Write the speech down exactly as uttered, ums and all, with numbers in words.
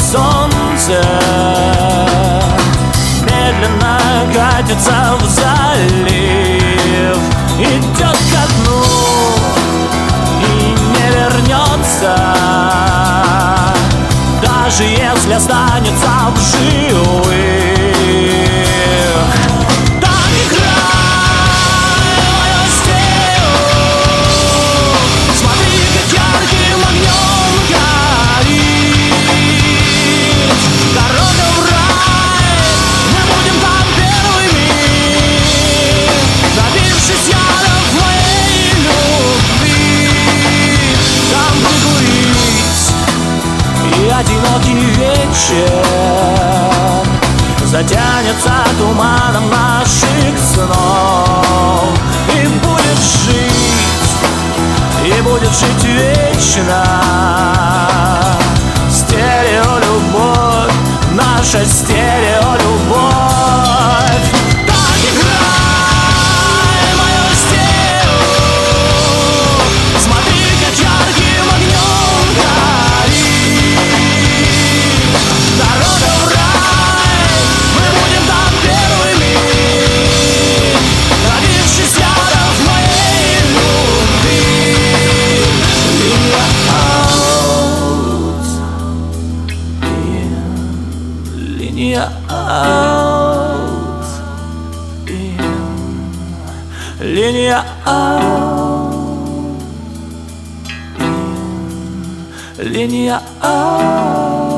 солнце медленно катится в залив, идет ко дну и не вернется, даже если останется в живых. Так играй мою стену, смотри, как ярким огнем горит дорога в рай. Мы будем там первыми, напившись ядов моей любви. Там прикурить, и одинокий вечер затянется туманом наших снов, и будет жить, и будет жить вечно стереолюбовь, наша стереолюбовь. Так играй мою стену, смотри, как ярким огнем горит дорога в рай. Мы будем там первыми, напившись ядов моей любви. Линия аут, линия аут, линия аут, линия аут.